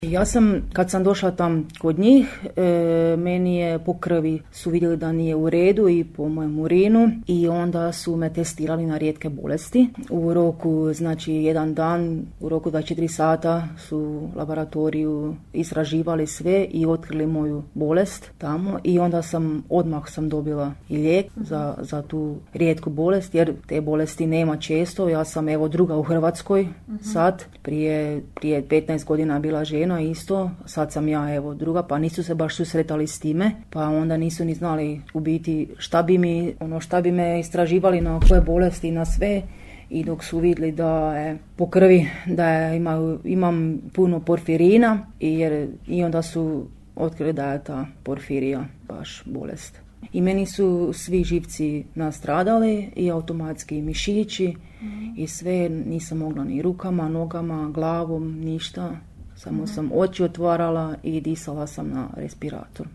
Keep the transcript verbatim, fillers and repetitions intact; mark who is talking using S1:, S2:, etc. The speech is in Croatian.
S1: Ja sam, kad sam došla tam kod njih, e, meni je po krvi su vidjeli da nije u redu i po mojem urinu i onda su me testirali na rijetke bolesti. U roku, znači jedan dan, u roku dvadeset četiri sata su u laboratoriju istraživali sve i otkrili moju bolest tamo i onda sam, odmah sam dobila i lijek za, za tu rijetku bolest, jer te bolesti nema često. Ja sam evo druga u Hrvatskoj sad, prije, prije petnaest godina bila žena isto, sad sam ja evo druga, pa nisu se baš susretali s time, pa onda nisu ni znali u biti šta bi mi, ono šta bi me istraživali na koje bolesti i na sve. I dok su vidjeli da je po krvi da je, ima, imam puno porfirina i, jer, i onda su otkrili da je ta porfirija baš bolest. I meni su svi živci nastradali i automatski mišići mm. i sve, nisam mogla ni rukama, nogama, glavom, ništa. Samo mm. sam oči otvarala i disala sam na respirator.